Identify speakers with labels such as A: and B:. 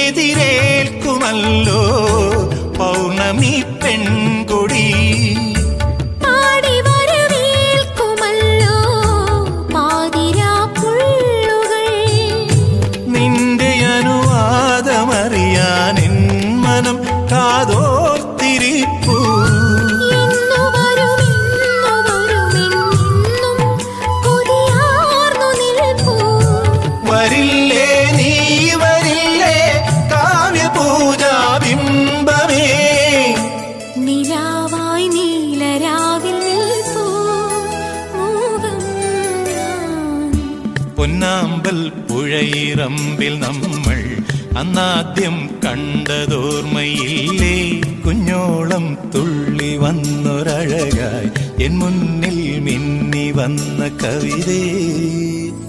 A: എതിരേൽക്കുമല്ലോ പൗർണമി പെൺകൊടി. നിന്റെ അനുവാദമറിയാൻ എൻ മനം കാതോർത്തിരിപ്പൂ. വരില്ലേ നീ വരില്ലേ കാവ്യപൂജാബിംബമേ.
B: നിലാവായി നീലരാവിൽ
A: പൊന്നാമ്പൽ പുഴയിറമ്പിൽ നമ്മൾ അന്നാദ്യം കണ്ടതോർമ്മയില്ലേ. കുഞ്ഞോളം തുള്ളി വന്നൊരഴകായി എൻ മുന്നിൽ മിന്നി വന്ന കവിതേ.